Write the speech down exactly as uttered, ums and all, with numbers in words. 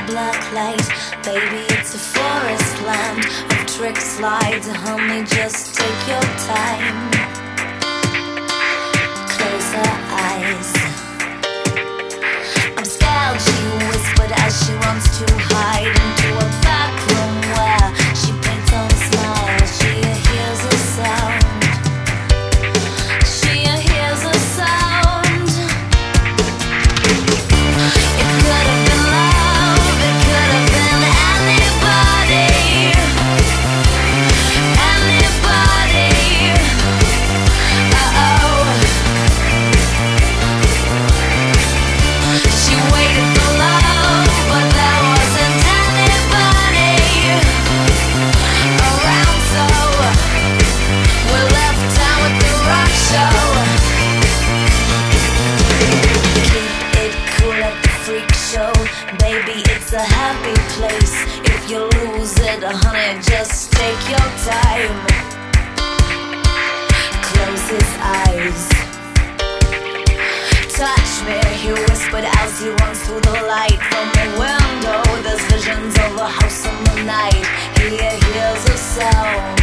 black light. Baby, it's a forest land of trick slides. Honey, just take your time. Close her eyes. I'm scared, she whispered as she wants to hide into a back room where she paints on a smile. She hears a sound. She hears a sound. It could have been love. It could have been anybody. Anybody. Uh-oh. She waited for love, but there wasn't anybody around, so we're left down with the rock show. Keep it cool at the freak show. Baby, it's a happy place. If you lose it, honey, just take your time. Close his eyes. Touch me, he whispered as he runs through the light. From the window, there's visions of a house in the night. He hears a sound.